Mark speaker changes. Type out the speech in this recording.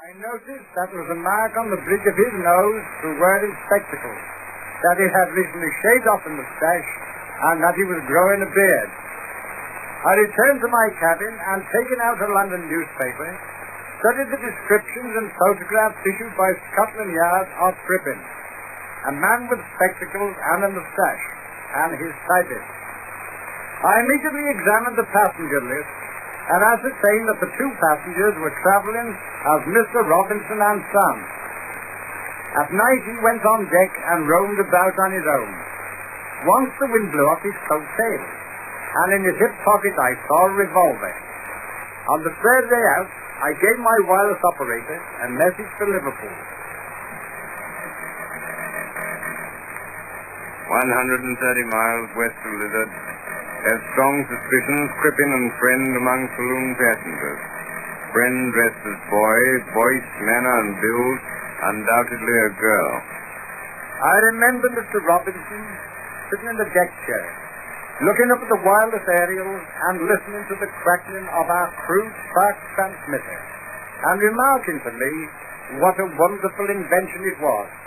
Speaker 1: I noticed that there was a mark on the bridge of his nose through wearing spectacles, that he had recently shaved off the moustache, and that he was growing a beard. I returned to my cabin and, taking out a London newspaper, studied the descriptions and photographs issued by Scotland Yard of Crippen, a man with spectacles and a moustache, and his typist. I immediately examined the passenger list and ascertained that the two passengers were travelling as Mr. Robinson and Son. At night he went on deck and roamed about on his own. Once the wind blew off his coat tail, and in his hip pocket I saw a revolver. On the third day out, I gave my wireless operator a message to Liverpool.
Speaker 2: 130 miles west of Lizard. Have strong suspicions Crippen and Friend among saloon passengers. Friend dressed as boy, voice, manner, and build, undoubtedly a girl.
Speaker 1: I remember Mr. Robinson sitting in the deck chair, looking up at the wireless aerials and listening to the crackling of our crude spark transmitter, and remarking to me what a wonderful invention it was.